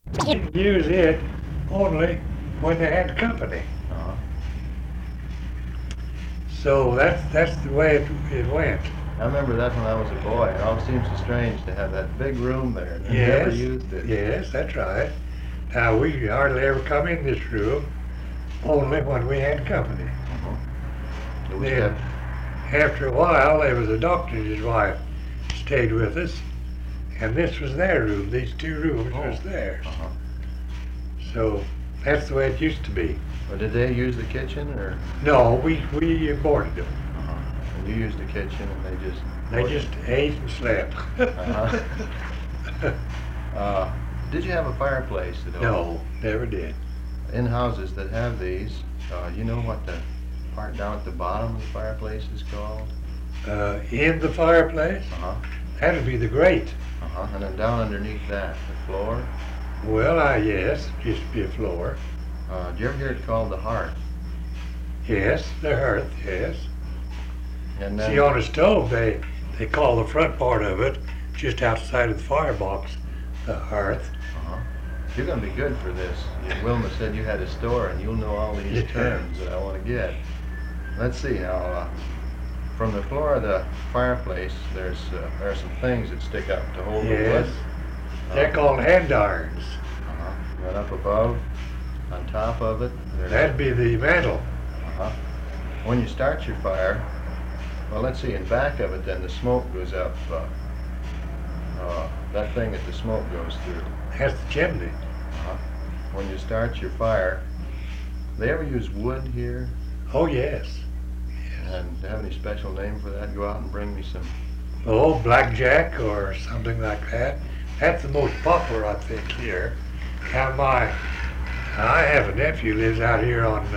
Didn't use it only when they had company. Uh-huh. So that's the way it went. I remember that when I was a boy. It always seems so strange to have that big room there and never Yes, used it. yes, that's right. Now we hardly ever come in this room, only when we had company. It was Then, kept. after a while, there was a doctor and his wife stayed with us, and this was their room. These two rooms was theirs. Uh-huh. So that's the way it used to be. Or did they use the kitchen or? No, we boarded them. Uh-huh. And you used the kitchen and they just. They just ate and slept. Uh-huh. Did you have a fireplace at all? No, never did. In houses that have these, you know what the part down at the bottom of the fireplace is called? In the fireplace, Uh-huh. that'd be the grate. Uh-huh. And then down underneath that, the floor. Well, yes, used to be a floor. Do you ever hear it called the hearth? Yes, the hearth, yes. And then, See, on a stove, they call the front part of it, just outside of the firebox, the hearth. uh-huh. You're going to be good for this. Wilma said you had a store and you'll know all these Yeah. terms that I want to get. Let's see now. From the floor of the fireplace, there are some things that stick up to hold the Yes, wood. they're called hand irons. Uh-huh. Right up above, on top of it. There's That'd be the mantle. Uh-huh. When you start your fire, well, let's see, in back of it, then the smoke goes up. That thing that the smoke goes through. That's the chimney. Uh-huh. When you start your fire, they ever use wood here? Oh, yes. And do you have any special name for that? Go out and bring me some. Oh, blackjack or something like that. That's the most popular, I think, here. Now, I have a nephew who lives out here on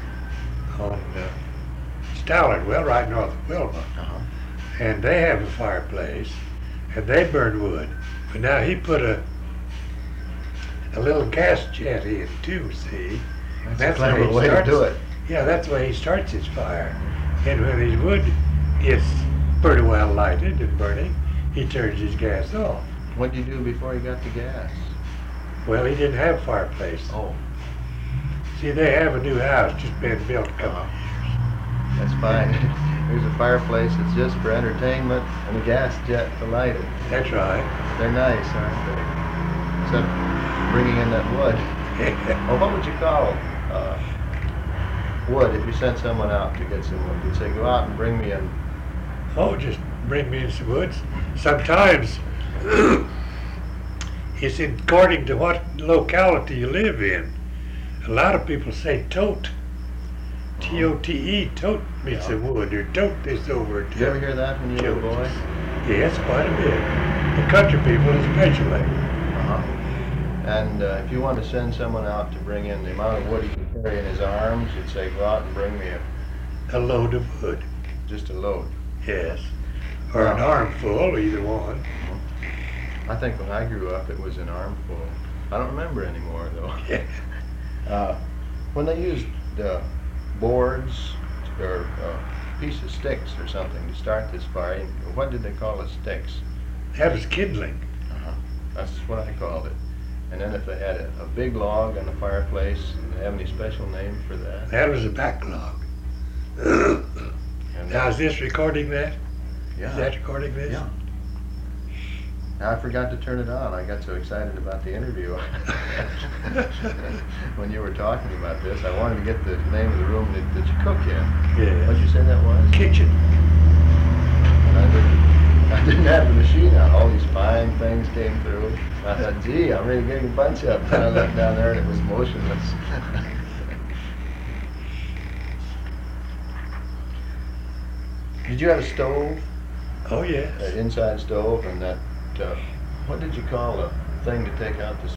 Stallard, well, right north of Wilma. Uh-huh. And they have a fireplace, and they burn wood. But now he put a little gas jet in too, see? That's a clever way to do it. Yeah, that's the way he starts his fire. And when his wood gets pretty well lighted and burning, he turns his gas off. What did you do before you got the gas? Well, he didn't have a fireplace. Oh, See, they have a new house just been built a couple of that's fine. There's a fireplace that's just for entertainment and a gas jet to light it. years. That's right. They're nice, aren't they? Except bringing in that wood. Oh, what would you call wood if you sent someone out to get some wood? You'd say, go out and bring me in. Oh, just bring me in some woods. Sometimes it's according to what locality you live in. A lot of people say tote. T-O-T-E, tote me some wood, or tote this over Did you ever hear that when you were a boy? Yes, quite a bit. The country people especially. Uh-huh. And if you want to send someone out to bring in the amount of wood he can carry in his arms, you'd say, go out and bring me A load of wood, just a load. yes. Or an armful, either one. I think when I grew up, it was an armful. I don't remember anymore, though. Yeah. When they used boards or piece of sticks or something to start this fire, what did they call the sticks? That was kindling. Uh-huh. That's what I called it. And then if they had a big log on the fireplace, did they have any special name for that? That was a backlog. And Now, is this recording that? yeah. Is that recording this? Yeah. Now, I forgot to turn it on. I got so excited about the interview. When you were talking about this, I wanted to get the name of the room that you cook in. Yeah. What'd you say that was? Kitchen. And I didn't have the machine on. All these fine things came through. I thought, gee, I'm ready to get a bunch up. And I looked down there and it was motionless. Did you have a stove? Oh, yes. An inside stove and that, what did you call the thing to take out the